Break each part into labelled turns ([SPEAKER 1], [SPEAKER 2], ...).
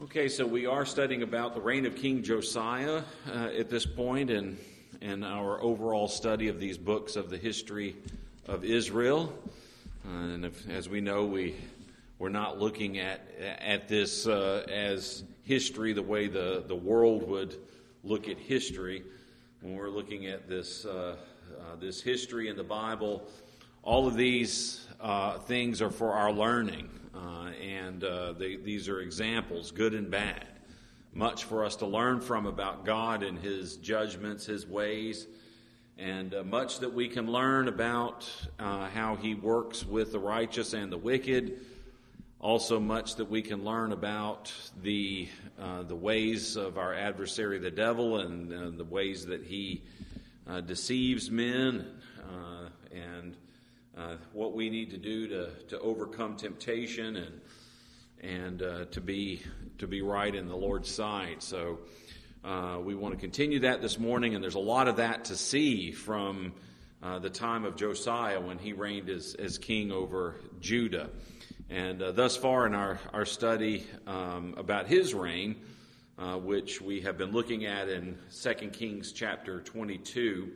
[SPEAKER 1] Okay, so we are studying about the reign of King Josiah at this point in our overall study of these books of the history of Israel. As we know, we're not looking at this as history the way the world would look at history. When we're looking at this history in the Bible, all of these things are for our learning. These are examples, good and bad. Much for us to learn from about God and His judgments, His ways, and much that we can learn about how He works with the righteous and the wicked. Also much that we can learn about the ways of our adversary, the devil, and the ways that he deceives men, and what we need to do to overcome temptation and to be right in the Lord's sight. So we want to continue that this morning, and there's a lot of that to see from the time of Josiah when he reigned as king over Judah. And thus far in our study about his reign, which we have been looking at in 2 Kings chapter 22,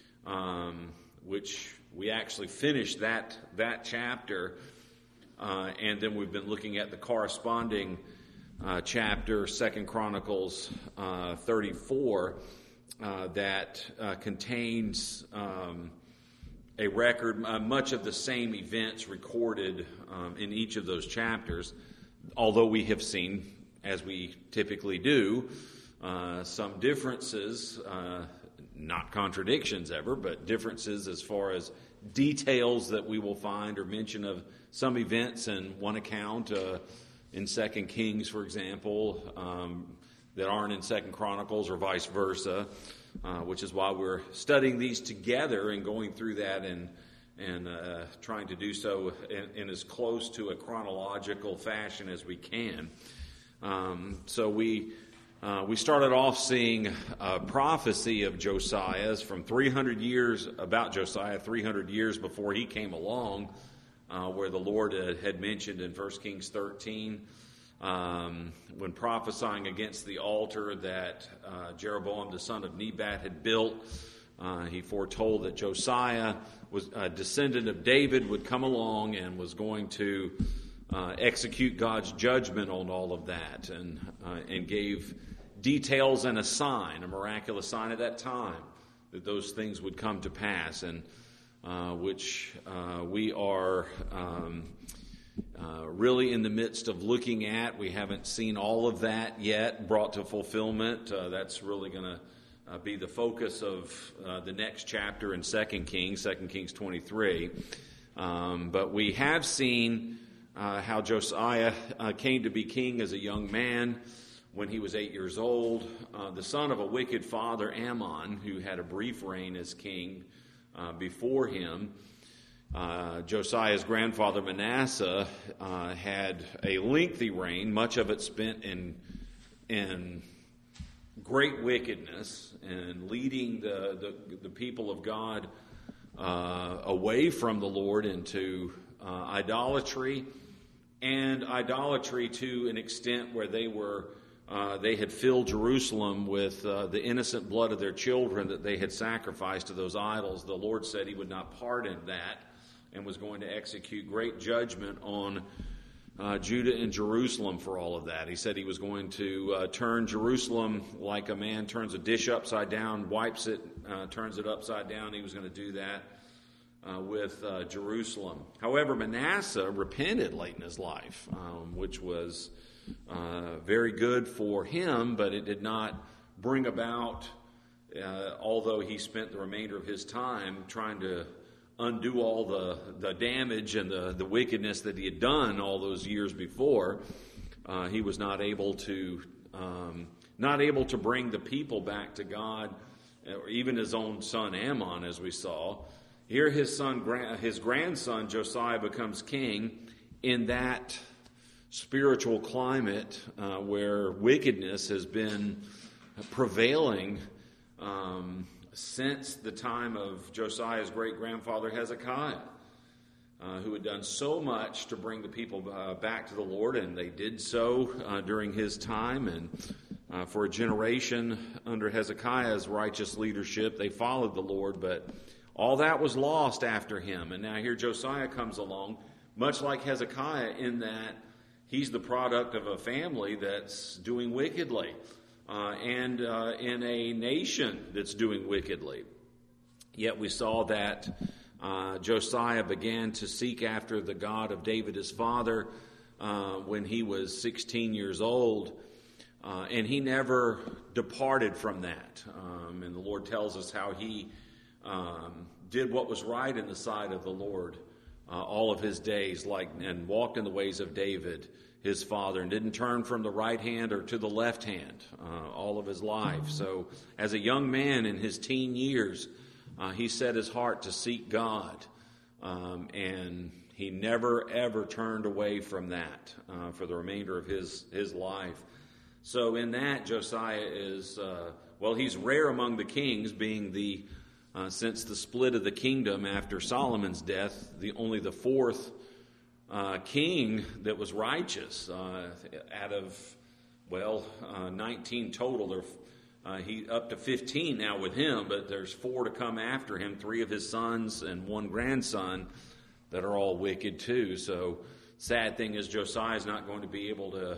[SPEAKER 1] which we actually finished that chapter, and then we've been looking at the corresponding chapter, 2 Chronicles 34, that contains a record, much of the same events recorded in each of those chapters, although we have seen, as we typically do, some differences, not contradictions ever, but differences as far as details that we will find or mention of some events in one account in 2 Kings, for example, that aren't in 2 Chronicles or vice versa, which is why we're studying these together and going through that and trying to do so in as close to a chronological fashion as we can. So we started off seeing a prophecy of Josiah's from 300 years, about Josiah, 300 years before he came along, where the Lord had mentioned in 1 Kings 13, when prophesying against the altar that Jeroboam, the son of Nebat, had built. He foretold that Josiah, was a descendant of David, would come along and was going to execute God's judgment on all of that, and gave details and a miraculous sign at that time, that those things would come to pass, and which we are really in the midst of looking at. We haven't seen all of that yet brought to fulfillment. That's really going to be the focus of the next chapter in 2 Kings 23. But we have seen how Josiah came to be king as a young man when he was 8 years old, the son of a wicked father, Ammon, who had a brief reign as king before him. Josiah's grandfather Manasseh had a lengthy reign, much of it spent in great wickedness and leading the people of God away from the Lord into idolatry, and idolatry to an extent where they had filled Jerusalem with the innocent blood of their children that they had sacrificed to those idols. The Lord said He would not pardon that and was going to execute great judgment on Judah and Jerusalem for all of that. He said He was going to turn Jerusalem like a man turns a dish upside down, wipes it, turns it upside down. He was going to do that with Jerusalem. However, Manasseh repented late in his life, which was very good for him, but it did not bring about, although he spent the remainder of his time trying to undo all the damage and the wickedness that he had done all those years before, he was not able to bring the people back to God, or even his own son Ammon, as we saw. Here his grandson Josiah becomes king in that spiritual climate where wickedness has been prevailing since the time of Josiah's great-grandfather Hezekiah. who had done so much to bring the people back to the Lord, and they did so during his time. And for a generation under Hezekiah's righteous leadership, they followed the Lord, but all that was lost after him. And now here Josiah comes along, much like Hezekiah, in that he's the product of a family that's doing wickedly, and in a nation that's doing wickedly. Yet we saw that Josiah began to seek after the God of David his father when he was 16 years old, and he never departed from that. And the Lord tells us how he did what was right in the sight of the Lord all of his days, and walked in the ways of David his father, and didn't turn from the right hand or to the left hand all of his life. So as a young man in his teen years, he set his heart to seek God, and he never, ever turned away from that for the remainder of his life. So in that, Josiah is, he's rare among the kings, being since the split of the kingdom after Solomon's death, only the fourth king that was righteous out of 19 total. He up to 15 now with him, but there's 4 to come after him, 3 of his sons and 1 grandson that are all wicked too. So sad thing is Josiah's not going to be able to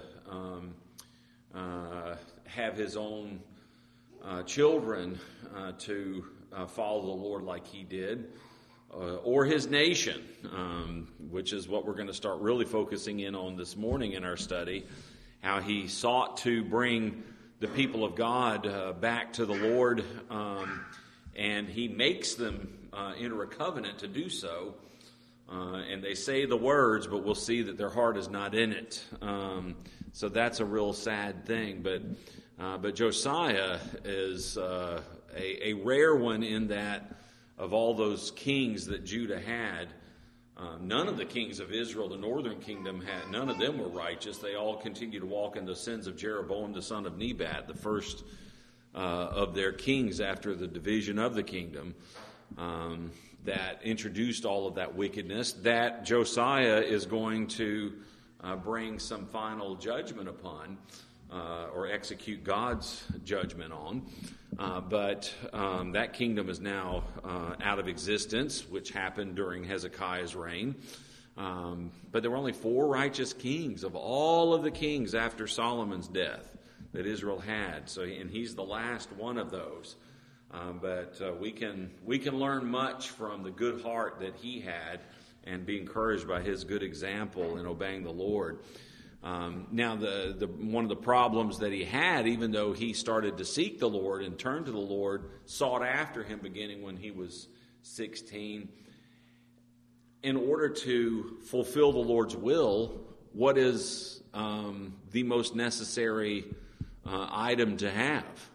[SPEAKER 1] have his own children to follow the Lord like he did, or his nation, which is what we're going to start really focusing in on this morning in our study, how he sought to bring the people of God back to the Lord, and he makes them enter a covenant to do so, and they say the words, but we'll see that their heart is not in it. So that's a real sad thing, but Josiah is a rare one in that of all those kings that Judah had, none of the kings of Israel, the northern kingdom, none of them were righteous. They all continued to walk in the sins of Jeroboam, the son of Nebat, the first of their kings after the division of the kingdom, that introduced all of that wickedness that Josiah is going to bring some final judgment upon, or execute God's judgment on. But that kingdom is now out of existence, which happened during Hezekiah's reign. But there were only 4 righteous kings of all of the kings after Solomon's death that Israel had. And he's the last one of those. But we can learn much from the good heart that he had, and be encouraged by his good example in obeying the Lord. Now, one of the problems that he had, even though he started to seek the Lord and turn to the Lord, sought after him beginning when he was 16, in order to fulfill the Lord's will, what is the most necessary item to have?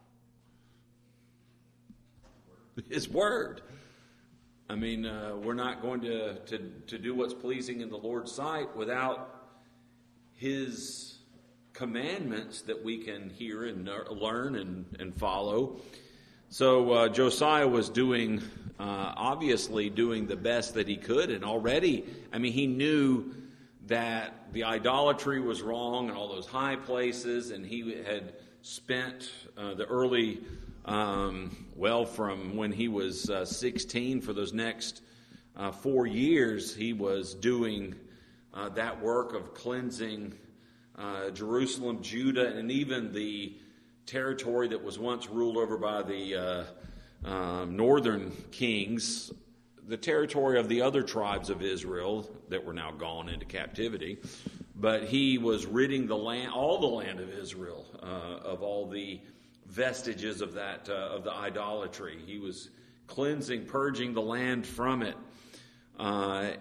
[SPEAKER 1] His word. I mean, we're not going to do what's pleasing in the Lord's sight without his commandments that we can hear and learn and follow. So Josiah was obviously doing the best that he could, and already, he knew that the idolatry was wrong and all those high places, and he had spent the early, from when he was 16 for those next 4 years, he was doing that work of cleansing Jerusalem, Judah, and even the territory that was once ruled over by the northern kings, the territory of the other tribes of Israel that were now gone into captivity. But he was ridding the land, all the land of Israel, of all the vestiges of that of the idolatry. He was cleansing, purging the land from it. But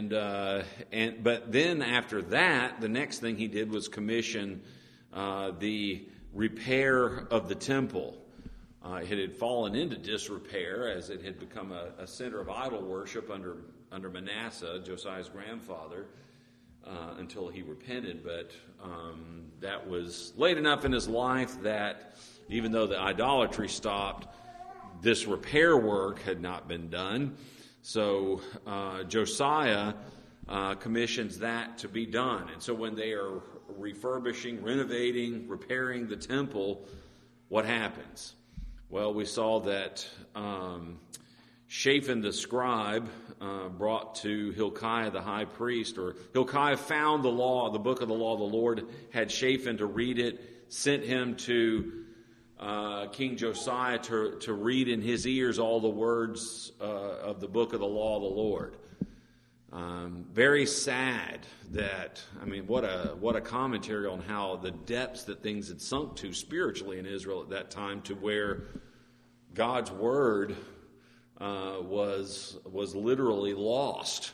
[SPEAKER 1] then after that, the next thing he did was commission the repair of the temple. It had fallen into disrepair as it had become a center of idol worship under Manasseh, Josiah's grandfather, until he repented. But that was late enough in his life that even though the idolatry stopped, this repair work had not been done. So Josiah commissions that to be done. And so when they are refurbishing, renovating, repairing the temple, what happens? Well, we saw that Shaphan the scribe brought to Hilkiah the high priest, or Hilkiah found the law, the book of the law of the Lord, had Shaphan to read it, sent him to King Josiah to read in his ears all the words of the book of the law of the Lord. Very sad that, what a commentary on how the depths that things had sunk to spiritually in Israel at that time, to where God's word was literally lost.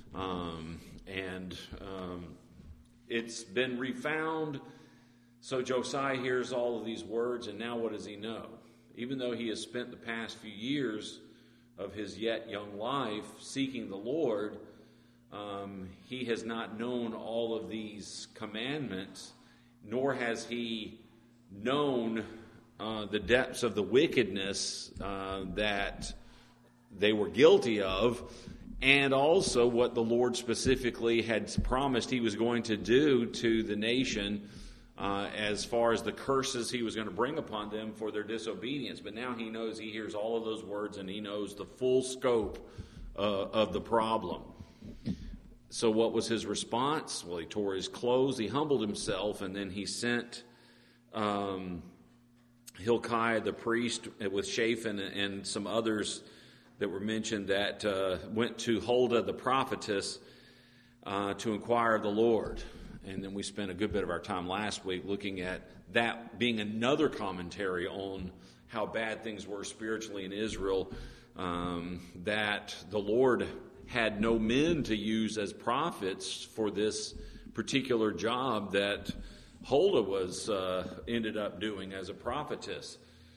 [SPEAKER 1] It's been refound. So Josiah hears all of these words, and now what does he know? Even though he has spent the past few years of his yet young life seeking the Lord, he has not known all of these commandments, nor has he known the depths of the wickedness that they were guilty of, and also what the Lord specifically had promised he was going to do to the nation as far as the curses he was going to bring upon them for their disobedience. But now he knows, he hears all of those words, and he knows the full scope of the problem. So what was his response? Well, he tore his clothes, he humbled himself, and then he sent Hilkiah the priest with Shaphan and some others that were mentioned that went to Huldah the prophetess to inquire of the Lord. And then we spent a good bit of our time last week looking at that being another commentary on how bad things were spiritually in Israel, that the Lord had no men to use as prophets for this particular job that Huldah was ended up doing as a prophetess.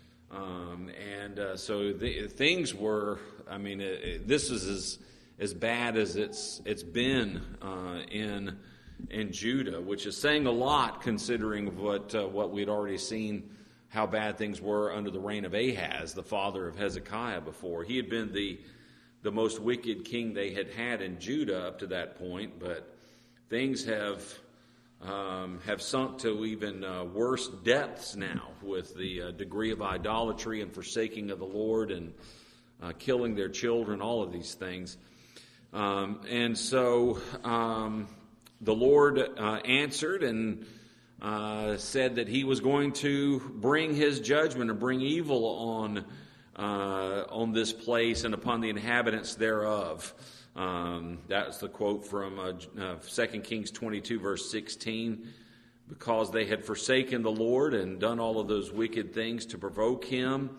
[SPEAKER 1] So things were, this is as bad as it's been in Judah, which is saying a lot considering what we'd already seen, how bad things were under the reign of Ahaz, the father of Hezekiah before. He had been the most wicked king they had in Judah up to that point, but things have sunk to even worse depths now with the degree of idolatry and forsaking of the Lord and killing their children, all of these things. The Lord answered and said that he was going to bring his judgment and bring evil on this place and upon the inhabitants thereof. That's the quote from 2 Kings 22, verse 16. Because they had forsaken the Lord and done all of those wicked things to provoke him.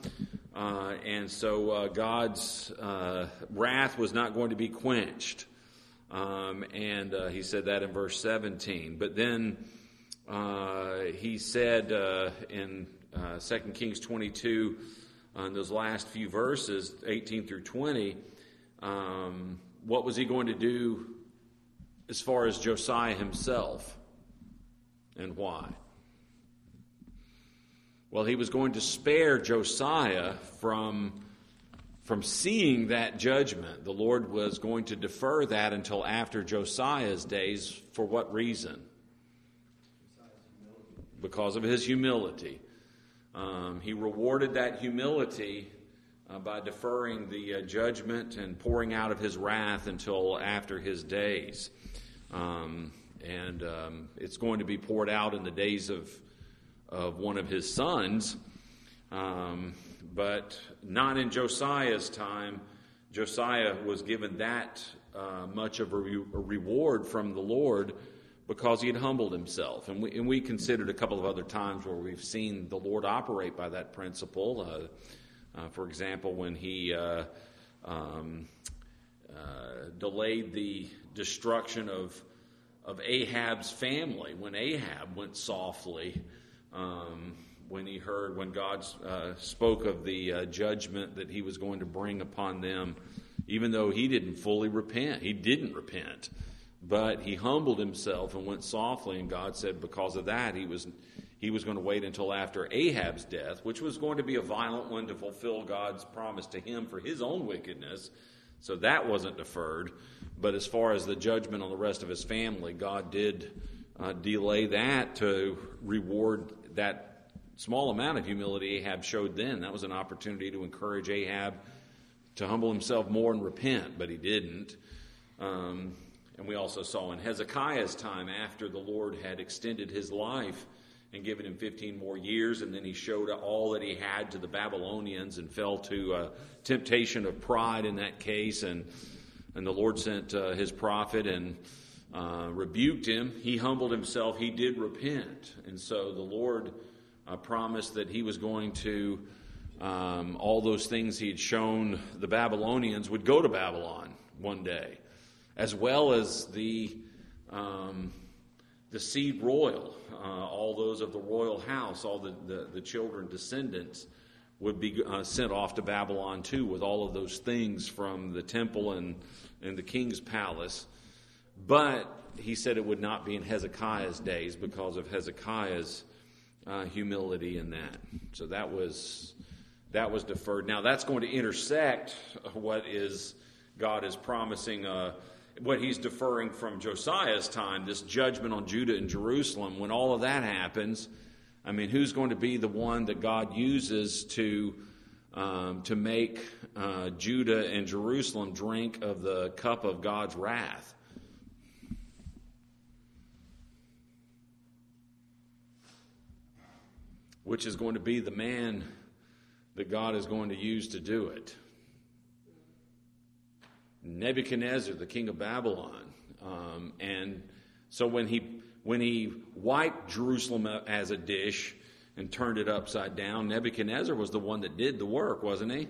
[SPEAKER 1] God's wrath was not going to be quenched. He said that in verse 17. But then he said in 2 Kings 22, in those last few verses, 18 through 20, what was he going to do as far as Josiah himself, and why? Well, he was going to spare Josiah from seeing that judgment. The Lord was going to defer that until after Josiah's days. For what reason? Because of his humility. He rewarded that humility by deferring the judgment and pouring out of his wrath until after his days. It's going to be poured out in the days of one of his sons, but not in Josiah's time. Josiah was given that much of a reward from the Lord because he had humbled himself. And we considered a couple of other times where we've seen the Lord operate by that principle. For example, when he delayed the destruction of Ahab's family, when Ahab went softly, when God spoke of the judgment that he was going to bring upon them, even though he didn't fully repent. He didn't repent, but he humbled himself and went softly, and God said because of that he was going to wait until after Ahab's death, which was going to be a violent one to fulfill God's promise to him for his own wickedness, So that wasn't deferred. But as far as the judgment on the rest of his family, God did delay that to reward that small amount of humility Ahab showed then. That was an opportunity to encourage Ahab to humble himself more and repent, but he didn't. And we also saw in Hezekiah's time, after the Lord had extended his life and given him 15 more years, and then he showed all that he had to the Babylonians and fell to temptation of pride in that case, and the Lord sent his prophet and rebuked him. He humbled himself. He did repent. And so the Lord promised that he was going to, all those things he had shown the Babylonians would go to Babylon one day, as well as the seed royal, all those of the royal house, all the children, descendants, would be sent off to Babylon too, with all of those things from the temple and the king's palace. But he said it would not be in Hezekiah's days because of Hezekiah's humility in that. So that was deferred. Now that's going to intersect what God is promising, what he's deferring from Josiah's time, this judgment on Judah and Jerusalem. When all of that happens, I mean, who's going to be the one that God uses to make Judah and Jerusalem drink of the cup of God's wrath? Which is going to be the man that God is going to use to do it. Nebuchadnezzar, the king of Babylon. And so when he wiped Jerusalem as a dish and turned it upside down, Nebuchadnezzar was the one that did the work, wasn't he?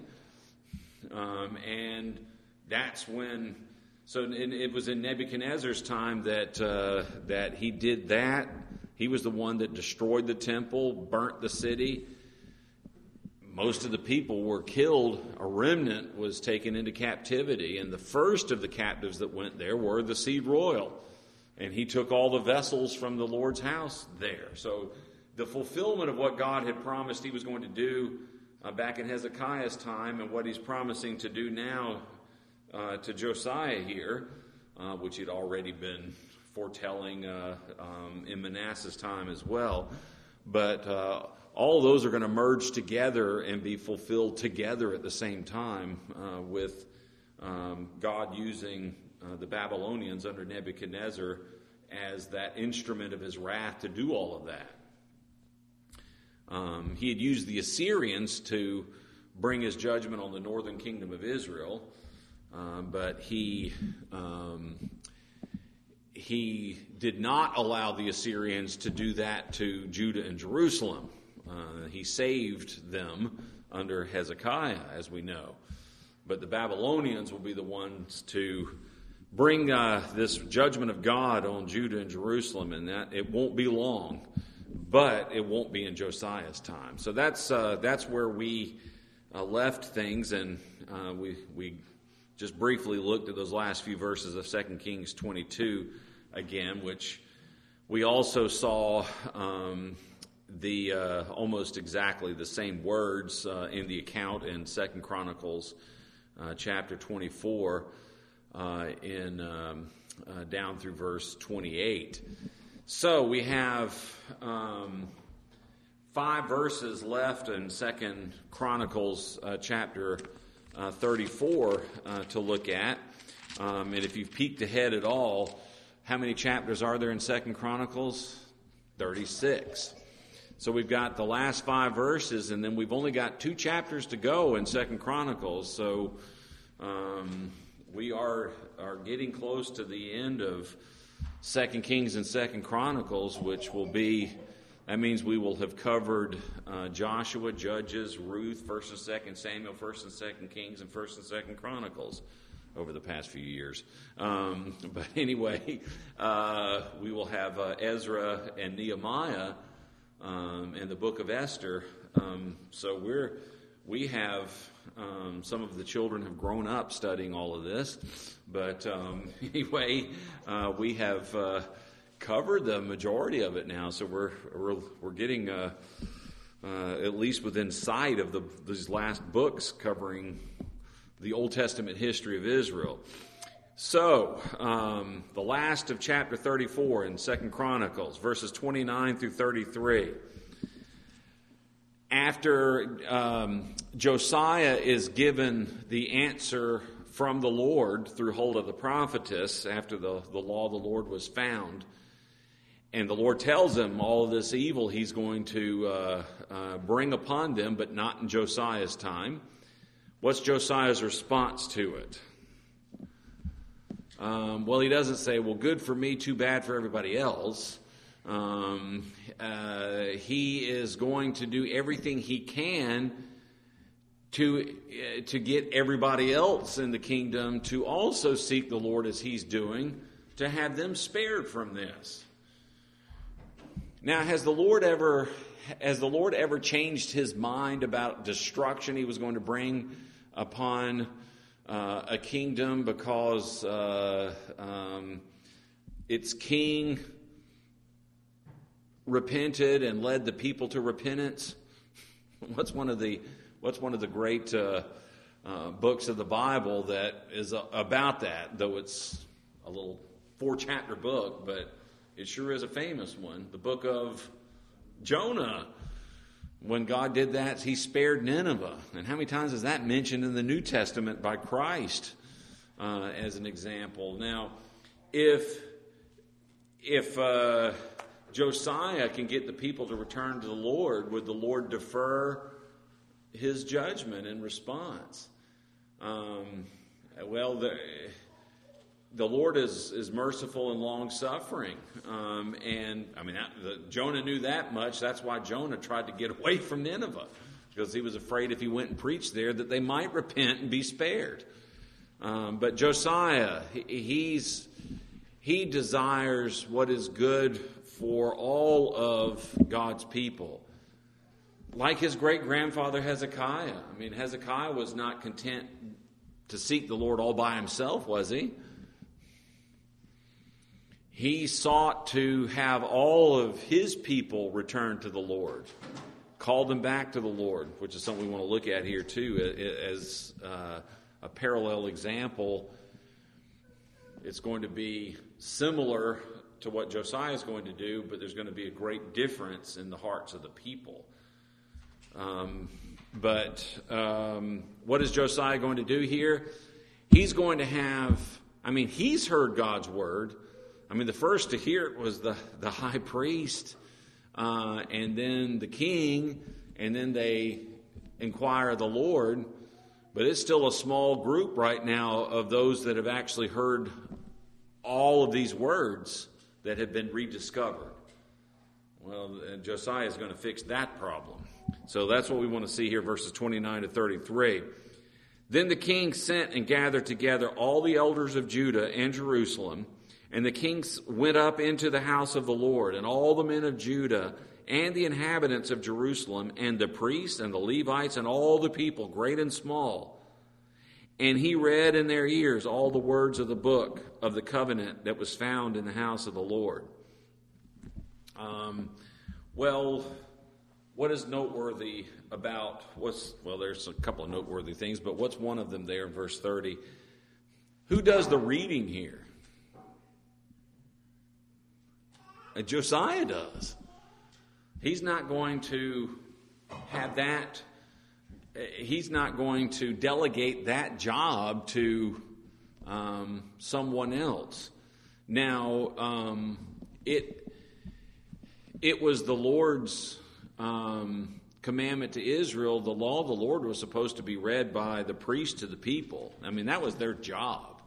[SPEAKER 1] And that's when, so it was in Nebuchadnezzar's time that he did that. He was the one that destroyed the temple, burnt the city. Most of the people were killed. A remnant was taken into captivity. And the first of the captives that went there were the seed royal. And he took all the vessels from the Lord's house there. So the fulfillment of what God had promised he was going to do back in Hezekiah's time, and what he's promising to do now to Josiah here, which he'd already been foretelling in Manasseh's time as well. But all those are going to merge together and be fulfilled together at the same time, with God using the Babylonians under Nebuchadnezzar as that instrument of his wrath to do all of that. He had used the Assyrians to bring his judgment on the northern kingdom of Israel, but he did not allow the Assyrians to do that to Judah and Jerusalem. He saved them under Hezekiah, as we know. But the Babylonians will be the ones to bring this judgment of God on Judah and Jerusalem, and that it won't be long, but it won't be in Josiah's time. So that's where we left things, and we just briefly looked at those last few verses of 2 Kings 22 again, which we also saw almost exactly the same words in the account in 2 Chronicles chapter 24 down through verse 28. So we have 5 verses left in 2 Chronicles chapter 34 to look at. And if you've peeked ahead at all, how many chapters are there in 2 Chronicles? 36. So we've got the last 5 verses, and then we've only got 2 chapters to go in 2 Chronicles. So we are getting close to the end of 2 Kings and 2 Chronicles, which will be, that means we will have covered Joshua, Judges, Ruth, 1st and 2nd Samuel, 1st and 2nd Kings, and 1st and 2nd Chronicles over the past few years. But anyway, we will have Ezra and Nehemiah and the book of Esther. So we have some of the children have grown up studying all of this, but anyway, we have covered the majority of it now. So we're getting at least within sight of these last books covering the Old Testament history of Israel. So, the last of chapter 34 in 2 Chronicles, verses 29 through 33. After Josiah is given the answer from the Lord through Huldah the prophetess, after the law of the Lord was found, and the Lord tells him all of this evil he's going to bring upon them, but not in Josiah's time. What's Josiah's response to it? Well, he doesn't say, well, good for me, too bad for everybody else. He is going to do everything he can to get everybody else in the kingdom to also seek the Lord as he's doing, to have them spared from this. Now, has the Lord ever changed his mind about destruction he was going to bring upon a kingdom because its king repented and led the people to repentance? What's one of the great books of the Bible that is about that? Though it's a little 4-chapter book, but it sure is a famous one. The book of Jonah. When God did that, he spared Nineveh. And how many times is that mentioned in the New Testament by Christ as an example? Now, if Josiah can get the people to return to the Lord, would the Lord defer his judgment in response? The Lord is merciful and long-suffering. Jonah knew that much. That's why Jonah tried to get away from Nineveh, because he was afraid if he went and preached there that they might repent and be spared. But Josiah, he desires what is good for all of God's people. Like his great-grandfather Hezekiah. Hezekiah was not content to seek the Lord all by himself, was he? He sought to have all of his people return to the Lord, call them back to the Lord, which is something we want to look at here too as a parallel example. It's going to be similar to what Josiah is going to do, but there's going to be a great difference in the hearts of the people. But what is Josiah going to do here? He's going to have, he's heard God's word. The first to hear it was the high priest, and then the king, and then they inquire of the Lord. But it's still a small group right now of those that have actually heard all of these words that have been rediscovered. Well, Josiah is going to fix that problem. So that's what we want to see here, verses 29 to 33. Then the king sent and gathered together all the elders of Judah and Jerusalem, and the king went up into the house of the Lord, and all the men of Judah and the inhabitants of Jerusalem, and the priests and the Levites and all the people, great and small. And he read in their ears all the words of the book of the covenant that was found in the house of the Lord. What is noteworthy about there's a couple of noteworthy things, but what's one of them there in verse 30? Who does the reading here? Josiah does. He's not going to have that. He's not going to delegate that job to someone else. Now, it was the Lord's commandment to Israel. The law of the Lord was supposed to be read by the priest to the people. That was their job.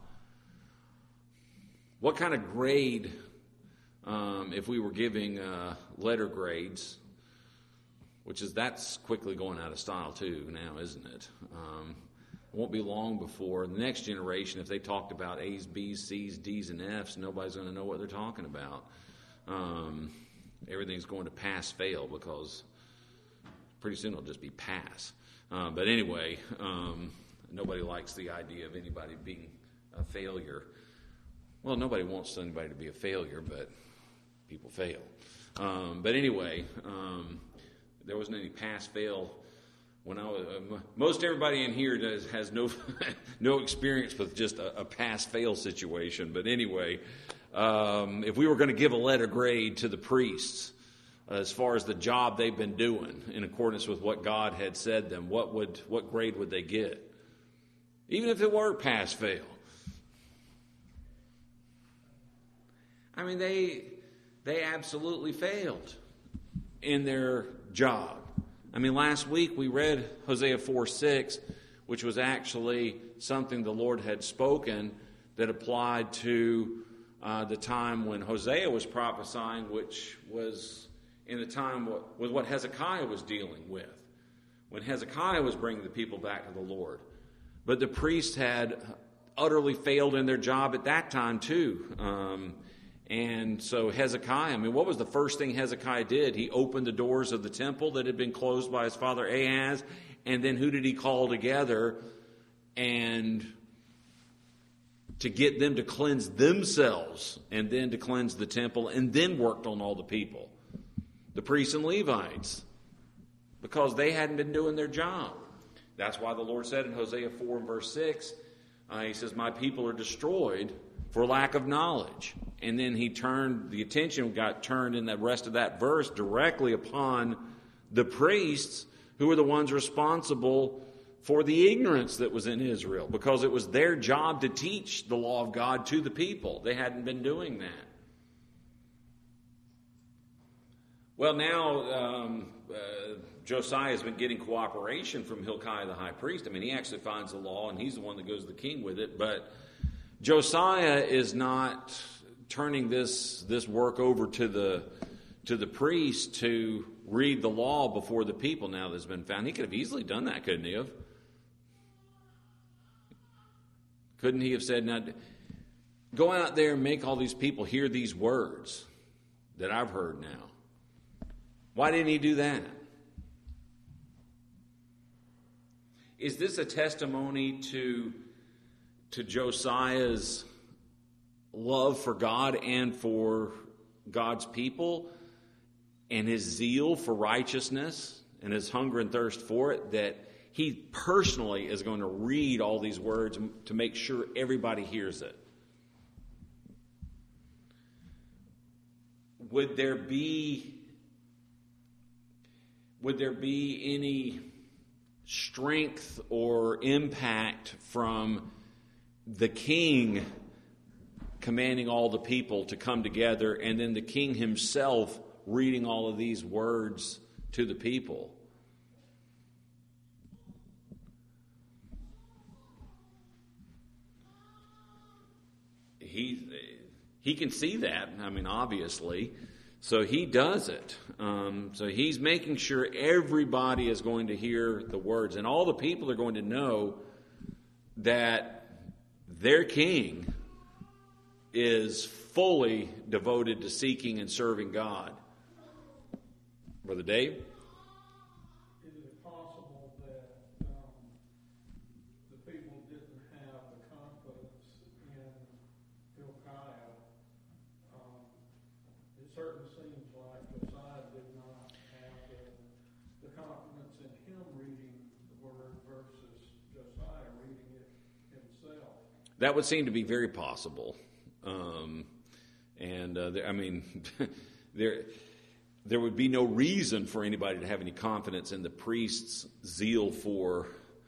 [SPEAKER 1] What kind of grade, if we were giving letter grades, that's quickly going out of style too now, isn't it? It won't be long before the next generation, if they talked about A's, B's, C's, D's, and F's, nobody's going to know what they're talking about. Everything's going to pass, fail, because pretty soon it'll just be pass. But anyway, nobody likes the idea of anybody being a failure. Well, nobody wants anybody to be a failure, but people fail. But anyway, there wasn't any pass-fail Most everybody in here has no no experience with just a pass-fail situation. But anyway, if we were going to give a letter grade to the priests as far as the job they've been doing in accordance with what God had said them, what grade would they get? Even if it were pass-fail. I mean, they absolutely failed in their job. I mean, last week we read Hosea 4:6, which was actually something the Lord had spoken that applied to the time when Hosea was prophesying, which was in the time with what Hezekiah was dealing with, when Hezekiah was bringing the people back to the Lord. But the priests had utterly failed in their job at that time too. And so Hezekiah, I mean, what was the first thing Hezekiah did? He opened the doors of the temple that had been closed by his father Ahaz. And then who did he call together and to get them to cleanse themselves and then to cleanse the temple and then worked on all the people? The priests and Levites, because they hadn't been doing their job. That's why the Lord said in Hosea 4 and verse 6, he says, my people are destroyed for lack of knowledge. And then the attention got turned in the rest of that verse directly upon the priests who were the ones responsible for the ignorance that was in Israel, because it was their job to teach the law of God to the people. They hadn't been doing that. Well, now Josiah has been getting cooperation from Hilkiah the high priest. I mean, he actually finds the law, and he's the one that goes to the king with it. But Josiah is not turning this work over to the priest to read the law before the people now that's been found. He could have easily done that, couldn't he have? Couldn't he have said, now, go out there and make all these people hear these words that I've heard now? Why didn't he do that? Is this a testimony to Josiah's love for God and for God's people and his zeal for righteousness and his hunger and thirst for it, that he personally is going to read all these words to make sure everybody hears it? Would there be any strength or impact from the king commanding all the people to come together and then the king himself reading all of these words to the people? He can see that, I mean, obviously. So he does it. So he's making sure everybody is going to hear the words. And all the people are going to know that their king is fully devoted to seeking and serving God. Brother Dave?
[SPEAKER 2] Is it possible that the people didn't have the confidence in Hilkiah? It certainly seems like Josiah did not have the confidence in him reading the word versus Josiah reading it himself.
[SPEAKER 1] That would seem to be very possible. There would be no reason for anybody to have any confidence in the priest's zeal for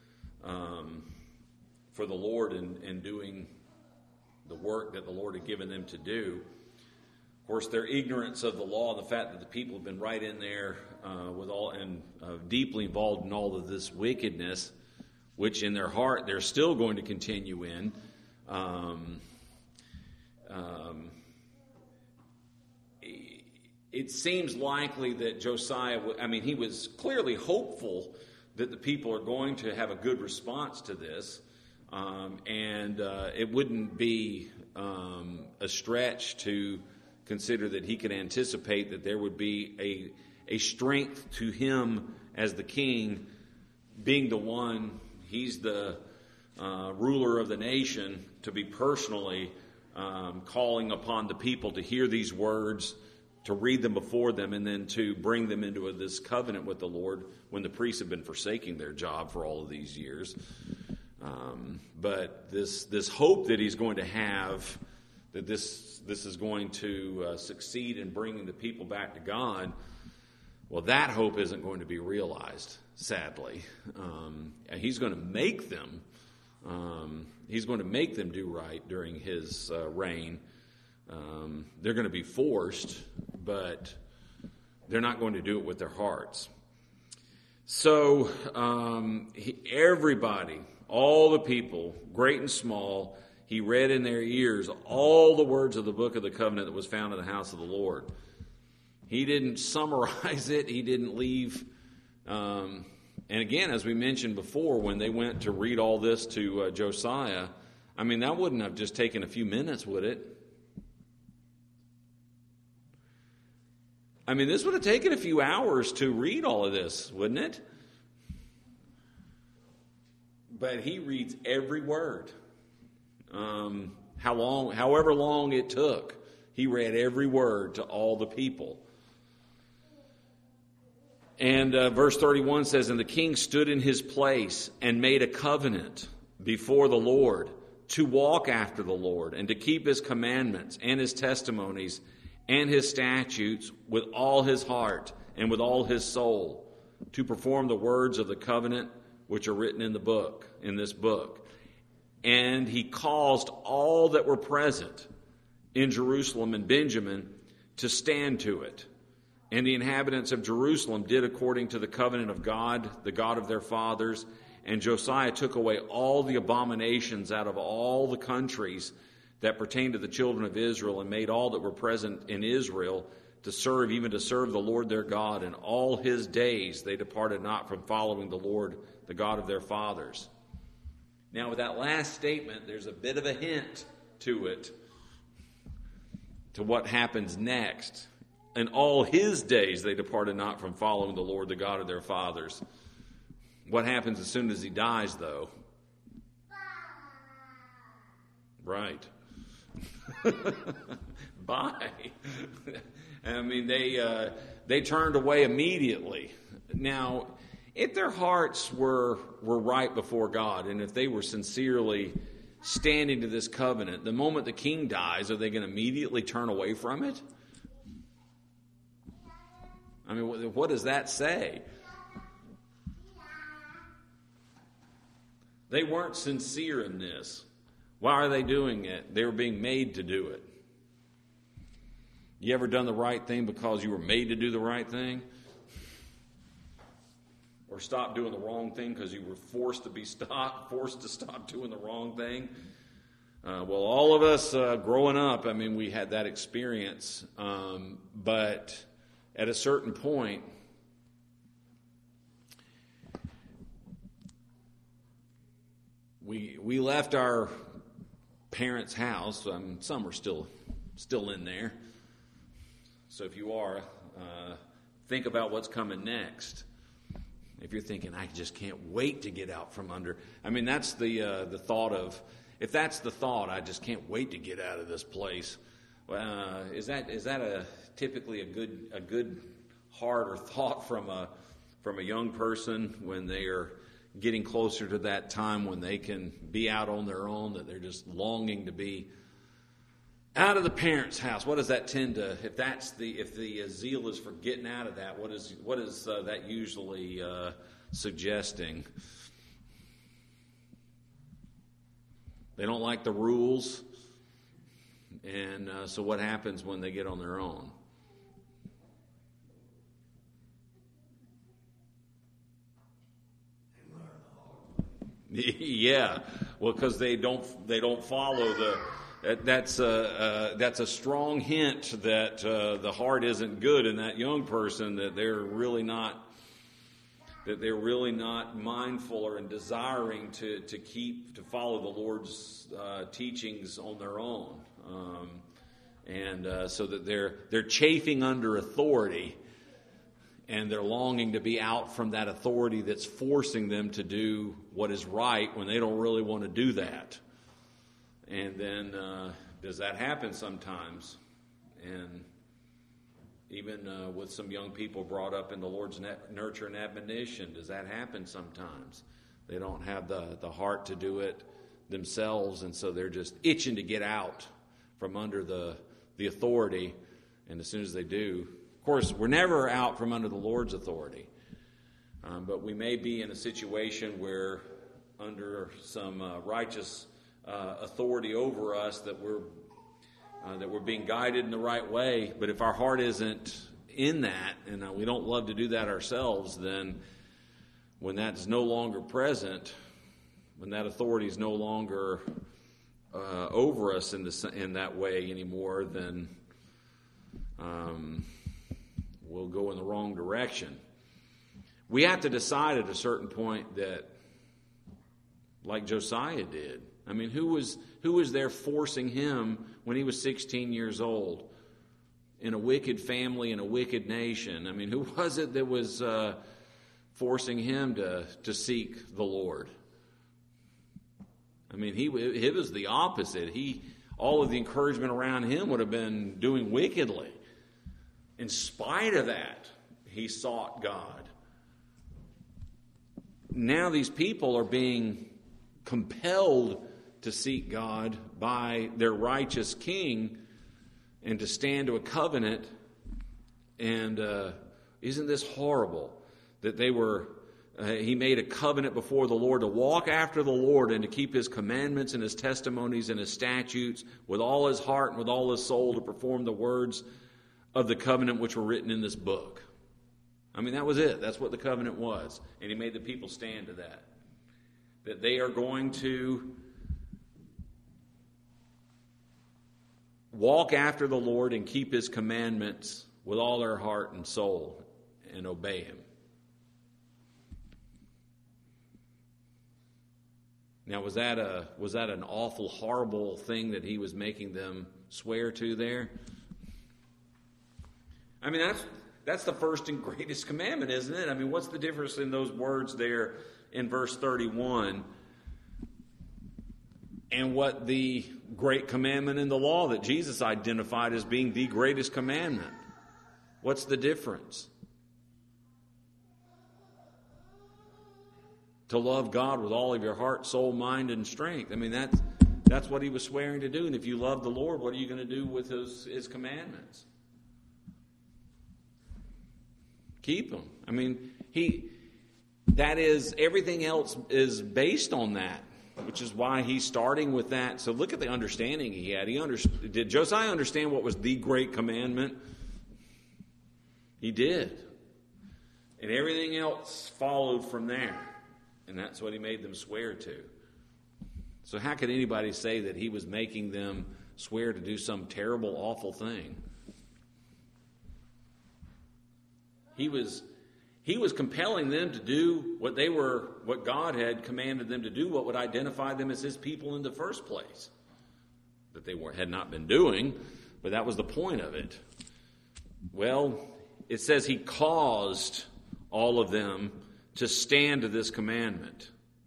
[SPEAKER 1] the Lord and doing the work that the Lord had given them to do. Of course, their ignorance of the law and the fact that the people have been right in there with all and deeply involved in all of this wickedness, which in their heart they're still going to continue in. It seems likely that Josiah, he was clearly hopeful that the people are going to have a good response to this, and it wouldn't be a stretch to consider that he could anticipate that there would be a strength to him as the king, being the one, he's the ruler of the nation, to be personally calling upon the people to hear these words read them before them and then to bring them into this covenant with the Lord when the priests have been forsaking their job for all of these years. But this hope that he's going to have, that this is going to succeed in bringing the people back to God, well, that hope isn't going to be realized, sadly. And he's going to make them. He's going to make them do right during his reign. They're going to be forced, but they're not going to do it with their hearts. So everybody, all the people, great and small, he read in their ears all the words of the book of the covenant that was found in the house of the Lord. He didn't summarize it. He didn't leave. And again, as we mentioned before, when they went to read all this to Josiah, I mean, that wouldn't have just taken a few minutes, would it? I mean, this would have taken a few hours to read all of this, wouldn't it? But he reads every word. However long it took, he read every word to all the people. And verse 31 says, "And the king stood in his place and made a covenant before the Lord to walk after the Lord and to keep his commandments and his testimonies and his statutes with all his heart and with all his soul, to perform the words of the covenant which are written in this book. And he caused all that were present in Jerusalem and Benjamin to stand to it. And the inhabitants of Jerusalem did according to the covenant of God, the God of their fathers. And Josiah took away all the abominations out of all the countries that pertained to the children of Israel, and made all that were present in Israel to serve the Lord their God. And all his days they departed not from following the Lord, the God of their fathers." Now, with that last statement, there's a bit of a hint to it, to what happens next. "In all his days they departed not from following the Lord, the God of their fathers." What happens as soon as he dies, though? Right. Bye. I mean, they turned away immediately. Now, if their hearts were right before God, and if they were sincerely standing to this covenant, the moment the king dies, are they going to immediately turn away from it? I mean, what does that say? They weren't sincere in this. Why are they doing it? They were being made to do it. You ever done the right thing because you were made to do the right thing? Or stop doing the wrong thing because you were forced to stop doing the wrong thing? Well, all of us growing up, I mean, we had that experience. But at a certain point, we left our parents' house. Some are still in there. So if you are, think about what's coming next. If you're thinking, I just can't wait to get out from under. I mean, that's the thought of, if that's the thought, I just can't wait to get out of this place. Is that typically a good heart or thought from a young person when they are getting closer to that time when they can be out on their own, that they're just longing to be out of the parents' house? What does that tend to, if the zeal is for getting out of that, what is that usually suggesting? They don't like the rules, and so what happens when they get on their own? Yeah, well, because they don't follow the. That's a strong hint that the heart isn't good in that young person, that they're really not mindful or desiring to follow the Lord's teachings on their own, and so that they're chafing under authority. And they're longing to be out from that authority that's forcing them to do what is right when they don't really want to do that. And then does that happen sometimes? And Even with some young people brought up in the Lord's nurture and admonition, does that happen sometimes? They don't have the heart to do it themselves, and so they're just itching to get out from under the authority. And as soon as they do, of course, we're never out from under the Lord's authority. But we may be in a situation where under some righteous authority over us that we're being guided in the right way. But if our heart isn't in that, and we don't love to do that ourselves, then when that's no longer present, when that authority is no longer over us in that way anymore, then we'll go in the wrong direction. We have to decide at a certain point that, like Josiah did. I mean, who was there forcing him when he was 16 years old in a wicked family in a wicked nation? I mean, who was it that was forcing him to seek the Lord? I mean, it was the opposite. All of the encouragement around him would have been doing wickedly. In spite of that, he sought God. Now these people are being compelled to seek God by their righteous king and to stand to a covenant. And isn't this horrible that he made a covenant before the Lord to walk after the Lord and to keep his commandments and his testimonies and his statutes with all his heart and with all his soul, to perform the words of the covenant which were written in this book. I mean, that was it. That's what the covenant was. And he made the people stand to that. That they are going to walk after the Lord and keep his commandments with all their heart and soul and obey him. Now, was that an awful, horrible thing that he was making them swear to there? I mean, that's the first and greatest commandment, isn't it? I mean, what's the difference in those words there in verse 31 and what the great commandment in the law that Jesus identified as being the greatest commandment? What's the difference? To love God with all of your heart, soul, mind, and strength. I mean, that's what he was swearing to do. And if you love the Lord, what are you going to do with his commandments? Keep them. I mean, everything else is based on that, which is why he's starting with that. So look at the understanding he had. Did Josiah understand what was the great commandment? He did. And everything else followed from there. And that's what he made them swear to. So how could anybody say that he was making them swear to do some terrible, awful thing? He was compelling them to do what God had commanded them to do, what would identify them as his people in the first place. That they had not been doing, but that was the point of it. Well, it says he caused all of them to stand to this commandment.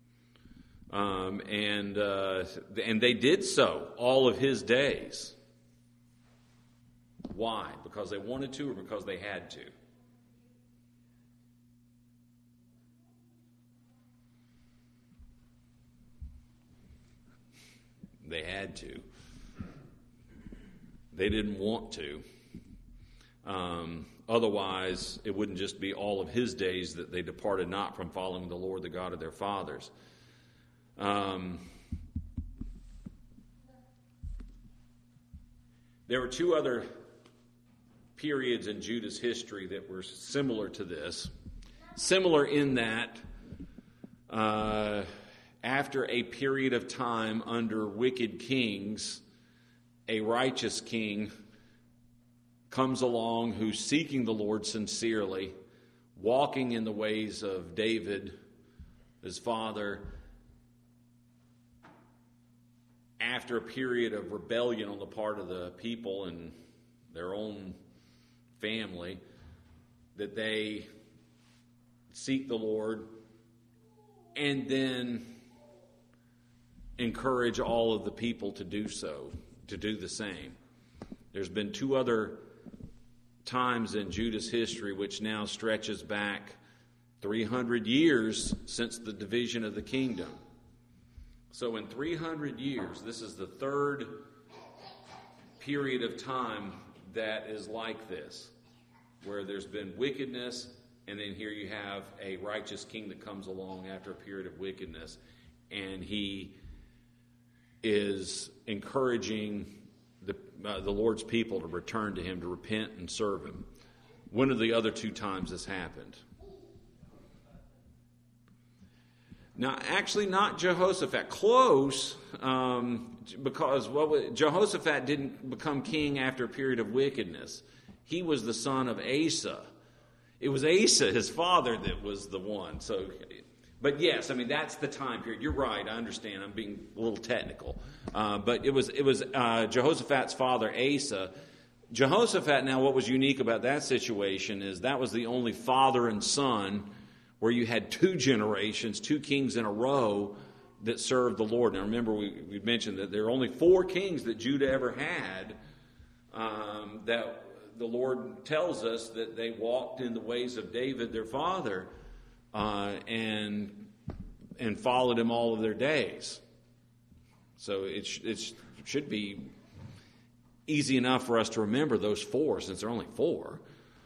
[SPEAKER 1] And they did so all of his days. Why? Because they wanted to or because they had to? They had to. They didn't want to. Otherwise, it wouldn't just be all of his days that they departed not from following the Lord, the God of their fathers. There were two other periods in Judah's history that were similar to this. Similar in that after a period of time under wicked kings, a righteous king comes along who's seeking the Lord sincerely, walking in the ways of David, his father, after a period of rebellion on the part of the people and their own family, that they seek the Lord and then encourage all of the people to do so, to do the same. There's been two other times in Judah's history, which now stretches back 300 years since the division of the kingdom. So in 300 years, this is the third period of time that is like this, where there's been wickedness, and then here you have a righteous king that comes along after a period of wickedness, and he is encouraging the Lord's people to return to him, to repent and serve him. When are the other two times this happened? Now, actually not Jehoshaphat. Close, because Jehoshaphat didn't become king after a period of wickedness. He was the son of Asa. It was Asa, his father, that was the one. So, but yes, I mean, that's the time period. You're right, I understand. I'm being a little technical. But it was Jehoshaphat's father, Asa. Jehoshaphat, now what was unique about that situation is that was the only father and son where you had two generations, two kings in a row that served the Lord. Now remember, we mentioned that there are only 4 kings that Judah ever had, that the Lord tells us that they walked in the ways of David, their father, and followed him all of their days. So it should be easy enough for us to remember those 4, since there are only 4.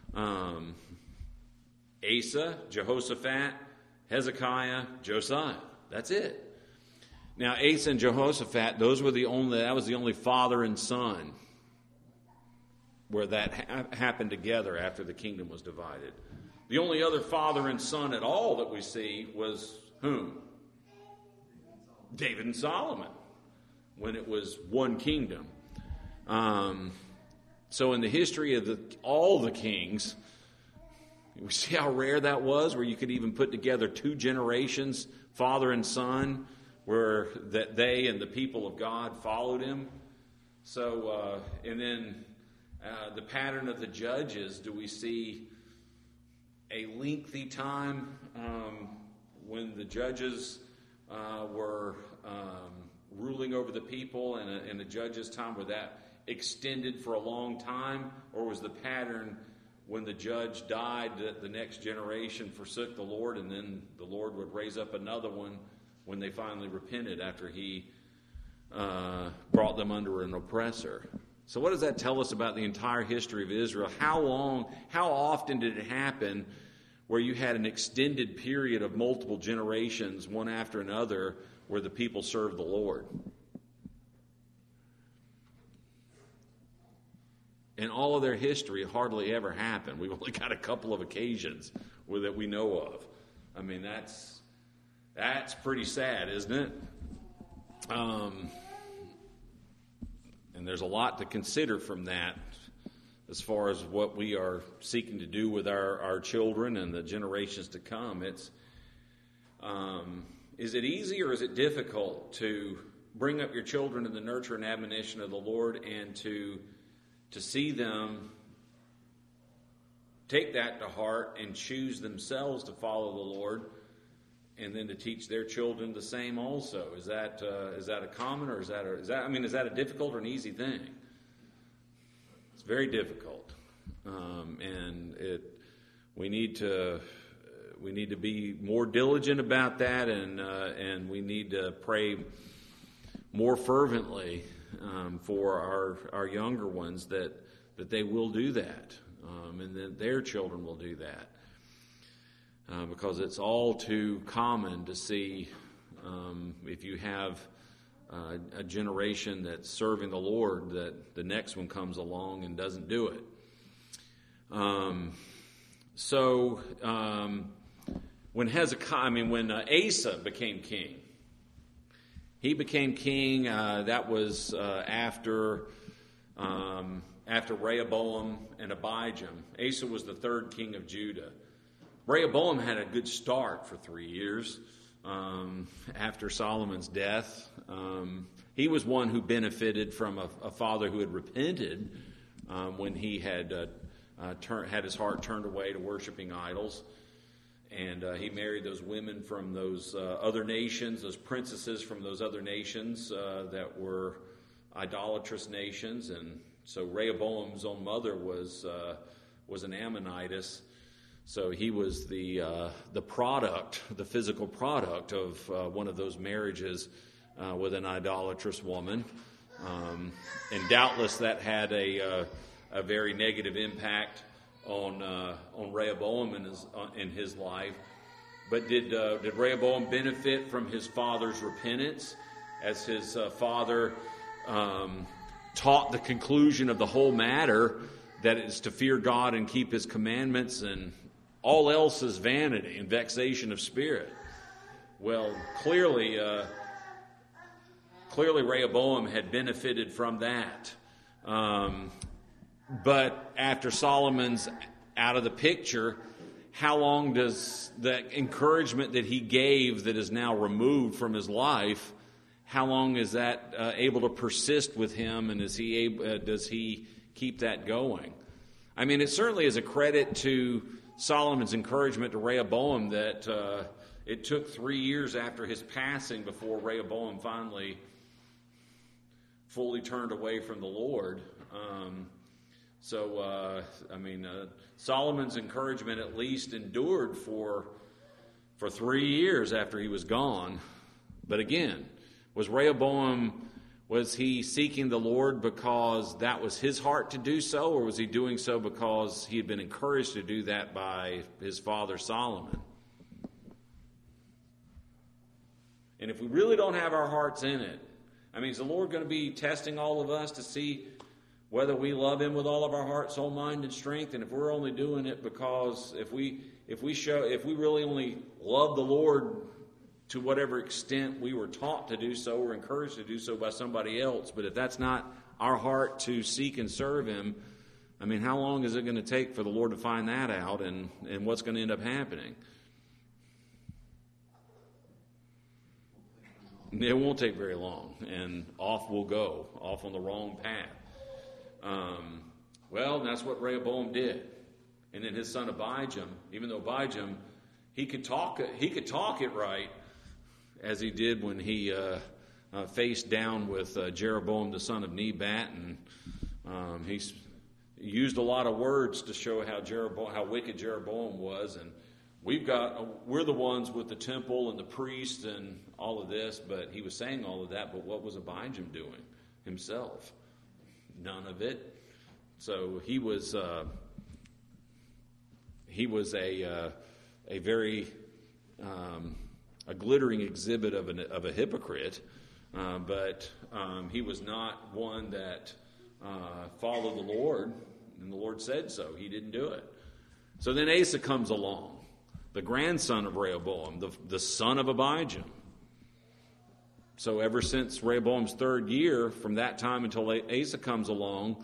[SPEAKER 1] Asa, Jehoshaphat, Hezekiah, Josiah. That's it. Now, Asa and Jehoshaphat, that was the only father and son where that happened together after the kingdom was divided. The only other father and son at all that we see was whom? David and Solomon, when it was one kingdom. So in the history of all the kings, we see how rare that was, where you could even put together 2 generations, father and son, where that they and the people of God followed him. So, and then the pattern of the judges, do we see a lengthy time when the judges were ruling over the people, and the judges' time, where that extended for a long time? Or was the pattern when the judge died, that the next generation forsook the Lord, and then the Lord would raise up another one when they finally repented after he brought them under an oppressor? So what does that tell us about the entire history of Israel? How often did it happen where you had an extended period of multiple generations, one after another, where the people served the Lord? In all of their history, it hardly ever happened. We've only got a couple of occasions that we know of. I mean, that's pretty sad, isn't it? And there's a lot to consider from that as far as what we are seeking to do with our children and the generations to come. Is it easy or is it difficult to bring up your children in the nurture and admonition of the Lord, and to see them take that to heart and choose themselves to follow the Lord, and then to teach their children the same also? Is that a common, or is that a difficult or an easy thing? It's very difficult, and we need to be more diligent about that, and we need to pray more fervently for our younger ones that they will do that, and that their children will do that, because it's all too common to see, if you have a generation that's serving the Lord, that the next one comes along and doesn't do it. When Asa became king, he became king. That was after Rehoboam and Abijam. Asa was the 3rd king of Judah. Rehoboam had a good start for 3 years after Solomon's death. He was one who benefited from a father who had repented when he had his heart turned away to worshiping idols. And he married those women from those other nations, those princesses from those other nations that were idolatrous nations. And so Rehoboam's own mother was was an Ammonitess. So he was the product, the physical product of one of those marriages with an idolatrous woman. And doubtless that had a very negative impact on Rehoboam in his life. But did Rehoboam benefit from his father's repentance, as his father taught the conclusion of the whole matter, that it is to fear God and keep His commandments, and all else is vanity and vexation of spirit? Well, clearly Rehoboam had benefited from that. But after Solomon's out of the picture, how long does that encouragement that he gave that is now removed from his life, how long is that able to persist with him, and does he keep that going? I mean, it certainly is a credit to Solomon's encouragement to Rehoboam that it took 3 years after his passing before Rehoboam finally fully turned away from the Lord. Solomon's encouragement at least endured for 3 years after he was gone. But again, was he seeking the Lord because that was his heart to do so, or was he doing so because he had been encouraged to do that by his father Solomon? And if we really don't have our hearts in it, I mean, is the Lord going to be testing all of us to see whether we love Him with all of our heart, soul, mind, and strength? And if we're only doing it because if we really only love the Lord to whatever extent we were taught to do so or encouraged to do so by somebody else, but if that's not our heart to seek and serve Him, I mean, how long is it going to take for the Lord to find that out, and what's going to end up happening? It won't take very long, and off we'll go, off on the wrong path. Well, that's what Rehoboam did. And then his son Abijam, even though Abijam, he could talk it right, as he did when he faced down with Jeroboam the son of Nebat, and he used a lot of words to show how wicked Jeroboam was. And we're the ones with the temple and the priests and all of this, but he was saying all of that. But what was Abijam doing himself? None of it. So he was a very a glittering exhibit of a hypocrite, but he was not one that followed the Lord, and the Lord said so. He didn't do it. So then Asa comes along, the grandson of Rehoboam, the son of Abijam. So ever since Rehoboam's third year, from that time until Asa comes along,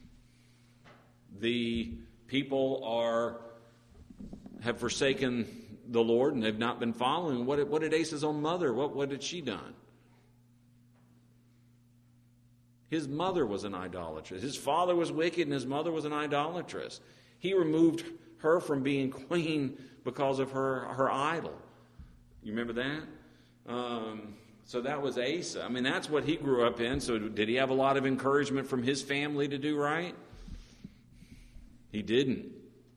[SPEAKER 1] the people have forsaken the Lord, and they've not been following. What did Asa's own mother, what had she done? His mother was an idolatress. His father was wicked, and his mother was an idolatress. He removed her from being queen because of her idol. You remember that? So that was Asa. I mean, that's what he grew up in. So did he have a lot of encouragement from his family to do right? He didn't.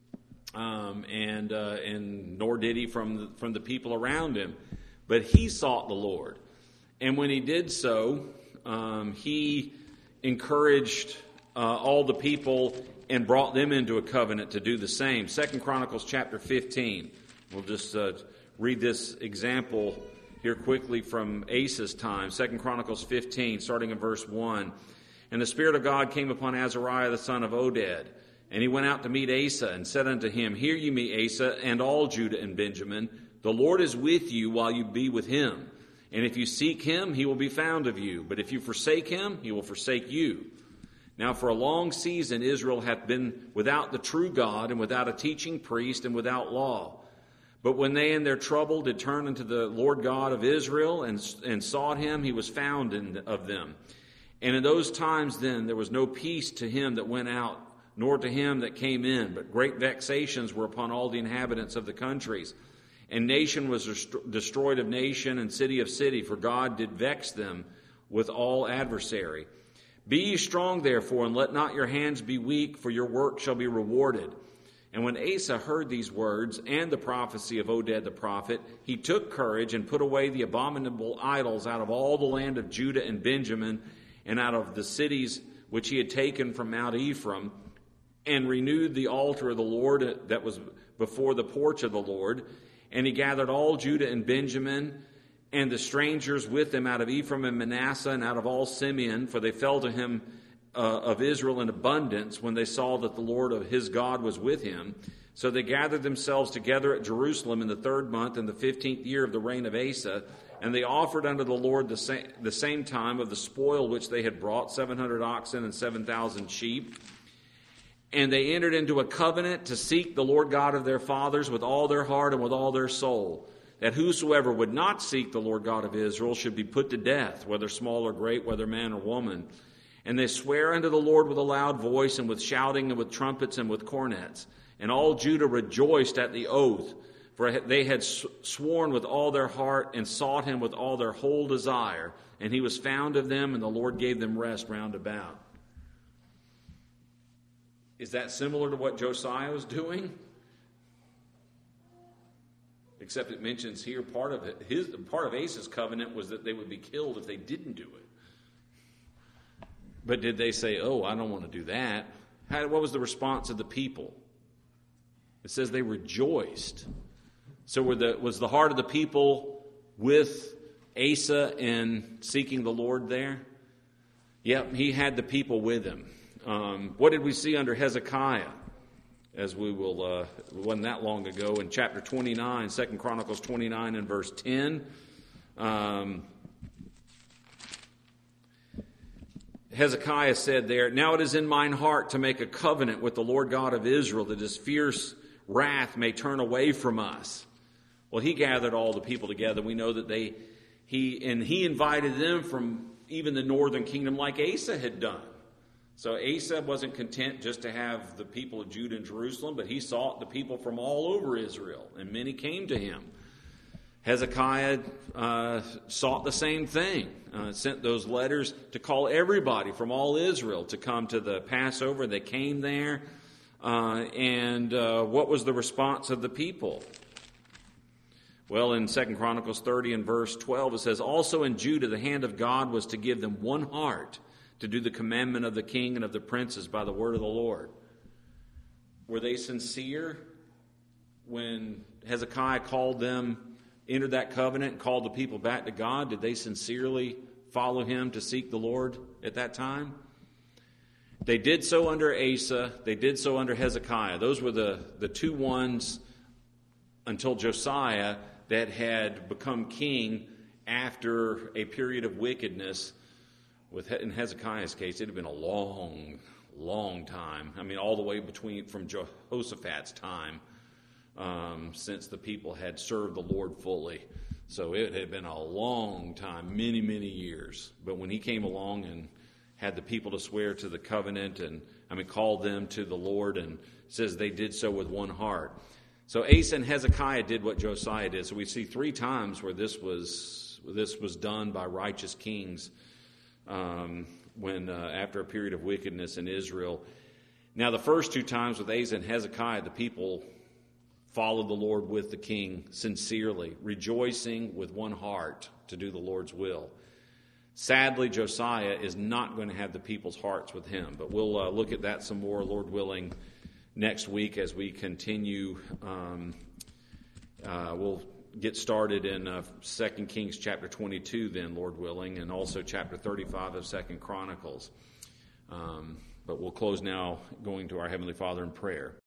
[SPEAKER 1] And nor did he from the people around him. But he sought the Lord. And when he did so, he encouraged all the people and brought them into a covenant to do the same. 2 Chronicles chapter 15. We'll just read this example here quickly from Asa's time. 2 Chronicles 15, starting in verse 1. And the Spirit of God came upon Azariah the son of Oded, and he went out to meet Asa, and said unto him, Hear ye me, Asa, and all Judah and Benjamin. The Lord is with you while you be with him. And if you seek him, he will be found of you. But if you forsake him, he will forsake you. Now for a long season Israel hath been without the true God, and without a teaching priest, and without law. But when they in their trouble did turn unto the Lord God of Israel, and sought him, he was found of them. And in those times then there was no peace to him that went out, nor to him that came in, but great vexations were upon all the inhabitants of the countries. And nation was destroyed of nation, and city of city, for God did vex them with all adversary. Be ye strong therefore, and let not your hands be weak, for your work shall be rewarded. And when Asa heard these words and the prophecy of Oded the prophet, he took courage and put away the abominable idols out of all the land of Judah and Benjamin and out of the cities which he had taken from Mount Ephraim, and renewed the altar of the Lord that was before the porch of the Lord. And he gathered all Judah and Benjamin and the strangers with them out of Ephraim and Manasseh and out of all Simeon, for they fell to him of Israel in abundance when they saw that the Lord of his God was with him. So they gathered themselves together at Jerusalem in the 3rd month in the 15th year of the reign of Asa, and they offered unto the Lord the same time of the spoil which they had brought, 700 oxen and 7,000 sheep. And they entered into a covenant to seek the Lord God of their fathers with all their heart and with all their soul, that whosoever would not seek the Lord God of Israel should be put to death, whether small or great, whether man or woman. And they swear unto the Lord with a loud voice, and with shouting, and with trumpets, and with cornets. And all Judah rejoiced at the oath, for they had sworn with all their heart, and sought him with all their whole desire. And he was found of them, and the Lord gave them rest round about. Is that similar to what Josiah was doing? Except it mentions here part of it. Part of Asa's covenant was that they would be killed if they didn't do it. But did they say, "Oh, I don't want to do that"? What was the response of the people? It says they rejoiced. So was the heart of the people with Asa in seeking the Lord there? Yep, he had the people with him. What did we see under Hezekiah? As we will, it wasn't that long ago, in chapter 29, 2 Chronicles 29 and verse 10. Hezekiah said there, "Now it is in mine heart to make a covenant with the Lord God of Israel, that his fierce wrath may turn away from us." Well, he gathered all the people together. We know that he invited them from even the northern kingdom, like Asa had done. So Asa wasn't content just to have the people of Judah and Jerusalem, but he sought the people from all over Israel, and many came to him. Hezekiah sought the same thing, sent those letters to call everybody from all Israel to come to the Passover. They came there, and what was the response of the people? Well, in 2 Chronicles 30 and verse 12, it says, "Also in Judah the hand of God was to give them one heart, to do the commandment of the king and of the princes by the word of the Lord." Were they sincere when Hezekiah called them, entered that covenant, and called the people back to God? Did they sincerely follow him to seek the Lord at that time? They did so under Asa. They did so under Hezekiah. Those were the two ones until Josiah that had become king after a period of wickedness. In Hezekiah's case, it had been a long, long time. I mean, all the way from Jehoshaphat's time, since the people had served the Lord fully. So it had been a long time, many, many years. But when he came along and had the people to swear to the covenant and, called them to the Lord, and says they did so with one heart. So Asa and Hezekiah did what Josiah did. So we see 3 times where this was done by righteous kings. When after a period of wickedness in Israel. Now, the first 2 times with Asa and Hezekiah, the people followed the Lord with the king sincerely, rejoicing with one heart to do the Lord's will. Sadly, Josiah is not going to have the people's hearts with him, but we'll look at that some more, Lord willing, next week as we continue. We'll get started in 2 Kings chapter 22 then, Lord willing, and also chapter 35 of 2 Chronicles. But we'll close now going to our Heavenly Father in prayer.